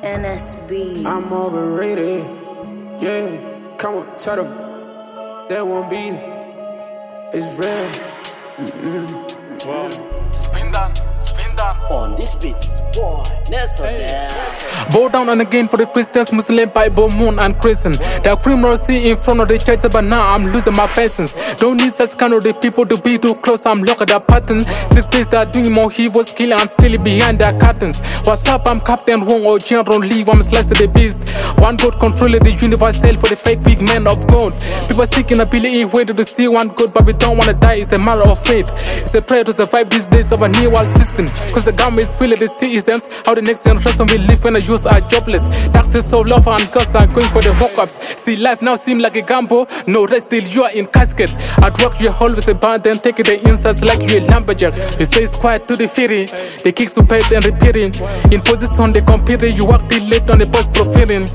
NSB. I'm overrated. Yeah, come on, tell them. There won't be. It's real. Wow. Spin down. On this beats, boy, Nelson. Bow down and again for the Christians, Muslim, Bible, Moon, and Christian. The criminals see in front of the church, but now I'm losing my patience. Don't need such kind of the people to be too close. I'm looking at the pattern. 6 days they're doing more evils, killing and stealing behind their curtains. What's up? I'm Captain Wong or General Lee. I'm slice of the beast. One God controlling the universe for the fake big men of God. People seeking ability, waiting to see one good, but we don't want to die. It's a matter of faith. It's a prayer to survive these days of a new world system. Cause the government is feeling the citizens. How the next generation will live when the youth are jobless. Taxes so low and girls are going for the hookups. See, life now seems like a gamble. No rest till you are in casket. At work you're always abandoned, taking the insights like you're a lumberjack. You stay quiet to the theory. The kicks to pay and repairing. In position they computer, you work till late on the post profiting.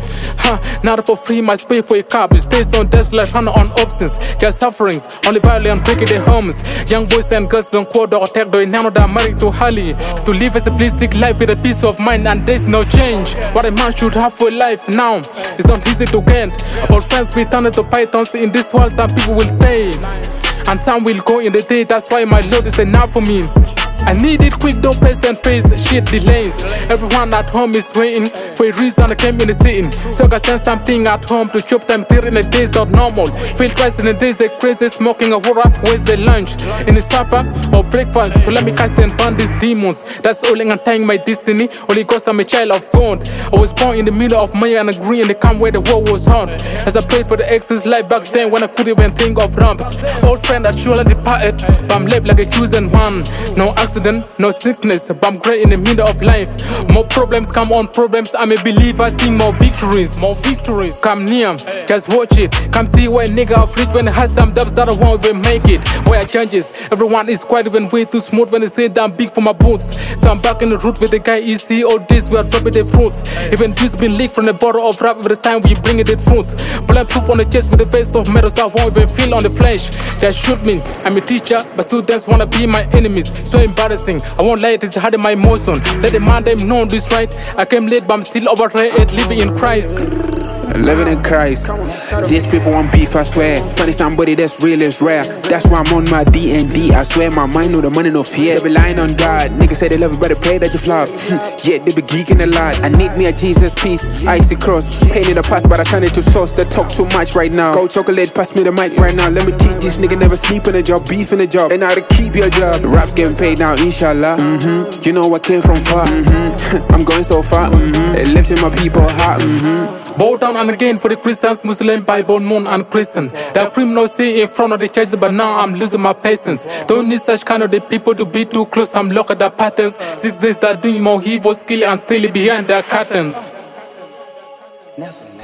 Not for free, must pay for a cab. You stay on debts like Hannah on obstacles. Their sufferings, only violent breaking their homes. Young boys and girls don't quote or attack, though now they're married to Holly. To live as a plastic life with a peace of mind, and there's no change. What a man should have for life now, it's not easy to get. All friends be turned to pythons. In this world some people will stay and some will go in the day. That's why my Lord is enough for me. I need it quick, don't pace and pace, shit delays. Everyone at home is waiting for a reason I came in the city. So I can send something at home to chop them there in the days not normal. Feel twice in the days they crazy, smoking a water, where's the lunch? In the supper or breakfast, so let me cast and burn these demons. That's all I'm tying my destiny, only cause I'm a child of God. I was born in the middle of Maya and Green in the camp where the war was hot. As I prayed for the ex's life back then when I couldn't even think of ramps. Old friend that surely departed, but I'm left like a chosen one. No accident, no sickness, but I'm great in the middle of life. More problems come on problems, I'm a believer, see more victories. Come near, just watch it. Come see where nigga of rich when they had some dubs that I won't even make it. Where changes, everyone is quite even way too smooth when they say that I'm big for my boots. So I'm back in the root with the guy EC, all this we are dropping the fruits. Even juice been leaked from the bottle of rap every time we bring it in fruits. Bulletproof on the chest with the face of metal, so I won't even feel on the flesh. Just shoot me, I'm a teacher, but students wanna be my enemies. So embarrassing, I won't lie, it's hard in my emotion. Let the man them know this right. I came late, but I'm still overrated, living in Christ. Living in Christ. These people want beef, I swear. Finding somebody that's real is rare. That's why I'm on my D&D. I swear my mind, no the money, no fear. They be lying on God. Niggas say they love you, better pray that you flop. Yeah, they be geeking a lot. I need me a Jesus piece, icy cross. Pain in the past, but I turn it to sauce. They talk too much right now. Go chocolate, pass me the mic right now. Let me teach this nigga never sleep in a job, beef in a job. And how to keep your job. The rap's getting paid now, inshallah. You know I came from far. I'm going so far. Lifting my people hot. Bow down and again for the Christians, Muslim, Bible, Moon, and Christian. The criminals see in front of the church, but now I'm losing my patience. Don't need such kind of the people to be too close. I'm looking at the patterns. 6 days they're doing more evil, killing and stealing behind their curtains. Nelson.